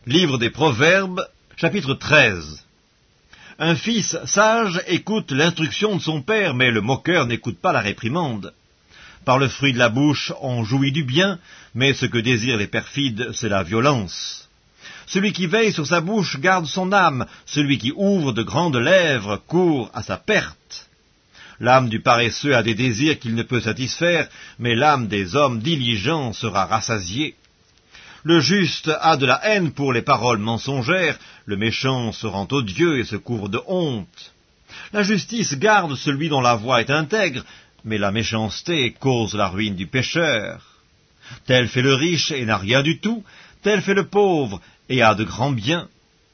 Livre des Proverbes, chapitre 13. Un fils sage écoute l'instruction de son père, mais le moqueur n'écoute pas la réprimande. Par le fruit de la bouche, on jouit du bien, mais ce que désirent les perfides, c'est la violence. Celui qui veille sur sa bouche garde son âme, celui qui ouvre de grandes lèvres court à sa perte. L'âme du paresseux a des désirs qu'il ne peut satisfaire, mais l'âme des hommes diligents sera rassasiée. Le juste a de la haine pour les paroles mensongères, le méchant se rend odieux et se couvre de honte. La justice garde celui dont la voie est intègre, mais la méchanceté cause la ruine du pécheur. Tel fait le riche et n'a rien du tout, tel fait le pauvre et a de grands biens.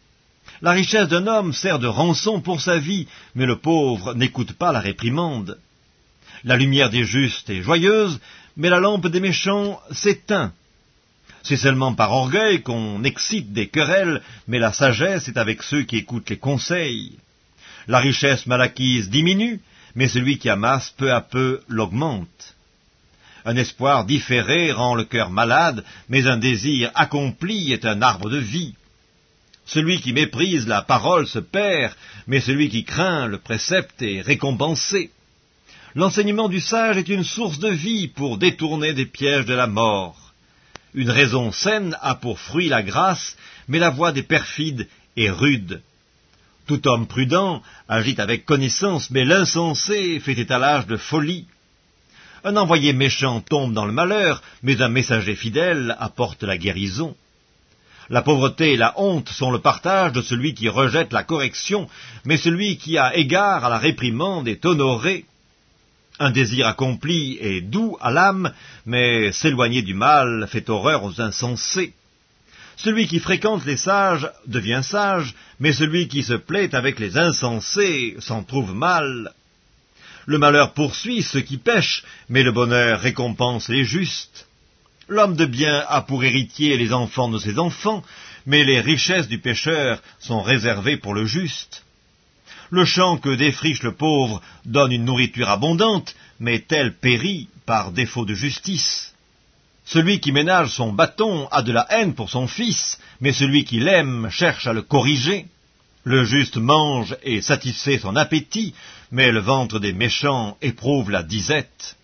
La richesse d'un homme sert de rançon pour sa vie, mais le pauvre n'écoute pas la réprimande. La lumière des justes est joyeuse, mais la lampe des méchants s'éteint. C'est seulement par orgueil qu'on excite des querelles, mais la sagesse est avec ceux qui écoutent les conseils. La richesse mal acquise diminue, mais celui qui amasse peu à peu l'augmente. Un espoir différé rend le cœur malade, mais un désir accompli est un arbre de vie. Celui qui méprise la parole se perd, mais celui qui craint le précepte est récompensé. L'enseignement du sage est une source de vie pour détourner des pièges de la mort. Une raison saine a pour fruit la grâce, mais la voie des perfides est rude. Tout homme prudent agit avec connaissance, mais l'insensé fait étalage de folie. Un envoyé méchant tombe dans le malheur, mais un messager fidèle apporte la guérison. La pauvreté et la honte sont le partage de celui qui rejette la correction, mais celui qui a égard à la réprimande est honoré. Un désir accompli est doux à l'âme, mais s'éloigner du mal fait horreur aux insensés. Celui qui fréquente les sages devient sage, mais celui qui se plaît avec les insensés s'en trouve mal. Le malheur poursuit ceux qui pêchent, mais le bonheur récompense les justes. L'homme de bien a pour héritier les enfants de ses enfants, mais les richesses du pécheur sont réservées pour le juste. Le champ que défriche le pauvre donne une nourriture abondante, mais tel périt par défaut de justice. Celui qui ménage son bâton a de la haine pour son fils, mais celui qui l'aime cherche à le corriger. Le juste mange et satisfait son appétit, mais le ventre des méchants éprouve la disette.